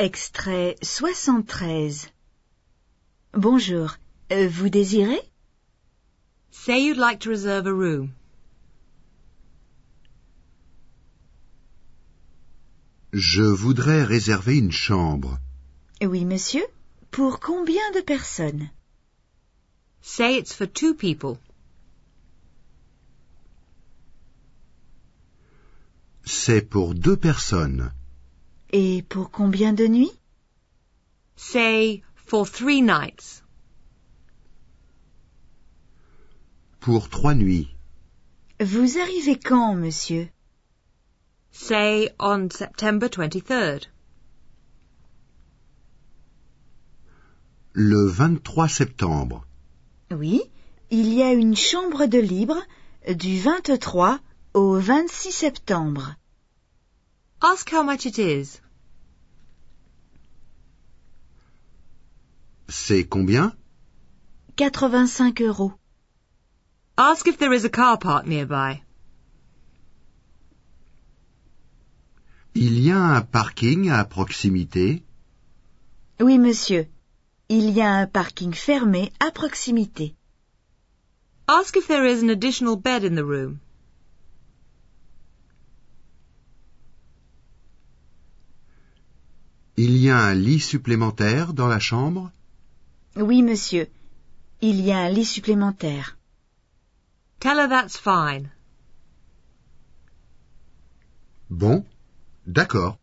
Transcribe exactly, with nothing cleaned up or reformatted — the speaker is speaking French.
Extrait soixante-treize. Bonjour, euh, vous désirez? Say you'd like to reserve a room. Je voudrais réserver une chambre. Oui, monsieur. Pour combien de personnes? Say it's for two people. C'est pour deux personnes. Et pour combien de nuits? Say for three nights. Pour trois nuits. Vous arrivez quand, monsieur? Say on September twenty-third. Le vingt-trois septembre. Oui, il y a une chambre de libre du vingt-trois au vingt-six septembre. Ask how much it is. C'est combien? quatre-vingt-cinq euros. Ask if there is a car park nearby. Il y a un parking à proximité? Oui, monsieur. Il y a un parking fermé à proximité. Ask if there is an additional bed in the room. Il y a un lit supplémentaire dans la chambre? Oui, monsieur. Il y a un lit supplémentaire. Tell her that's fine. Bon, d'accord.